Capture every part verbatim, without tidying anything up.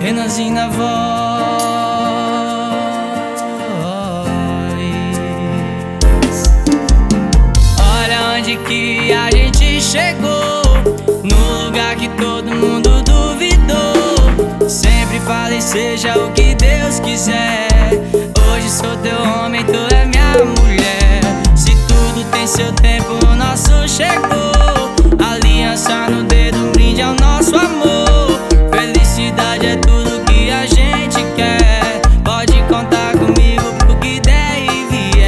Renanzinho na voz. Olha onde que a gente chegou, no lugar que todo mundo duvidou. Sempre falei, seja o que Deus quiser. Hoje sou teu homem, tu é minha mulher. Se tudo tem seu tempo, o nosso chegou. Aliança no dedo, um brinde ao nosso amor. Felicidade é tudo que a gente quer. Pode contar comigo pro que der e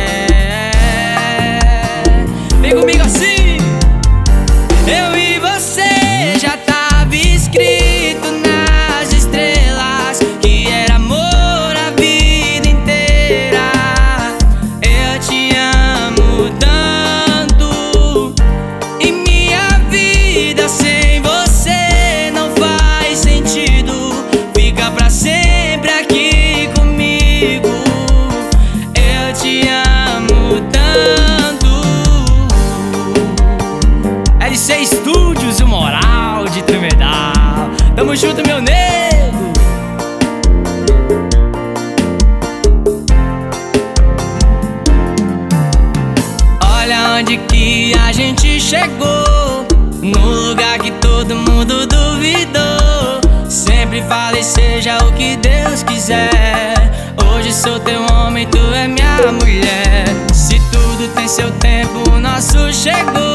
vier. Vem comigo assim. Eu e você já tava escrito nas estrelas que era amor a vida inteira. Eu te amo tanto e minha vida sem você não faz sentido. Fica pra sempre aqui comigo. Eu te amo tanto. L C Studios, o moral de Tremedal. Tamo junto, meu nego. Olha onde que a gente chegou, no lugar que todo mundo duvidou. Sempre falei, seja o que Deus quiser. Hoje sou teu homem, tu é minha mulher. Se tudo tem seu tempo, o nosso chegou.